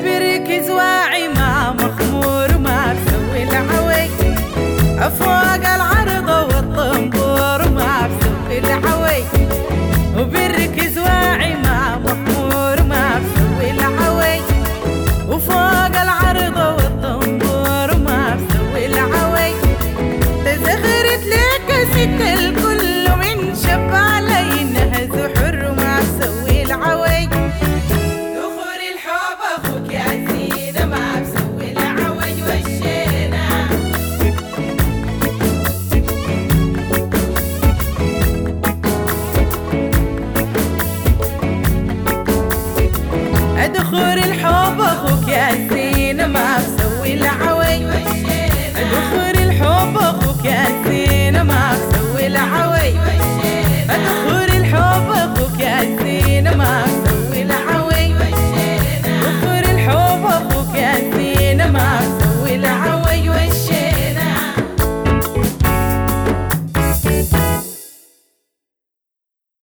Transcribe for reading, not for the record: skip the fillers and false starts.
بركز واعي ما مخمور ما بسوي العوي، فوق العرض والطنبور ما بسوي العوي، وبركز واعي ما مخمور ما بسوي العوي، وفوق العرض والطنبور ما بسوي العوي. تزغرت لك ست الكل من شب علي انها زحر ما بسوي العوي. دخول الحب اخوك يا زينة ما بسوي العوي والشينة. دخول الحب اخوك يا زينة ما بسوي العوي، دخول الحب اخوك يا زينة ما بسوي العوي.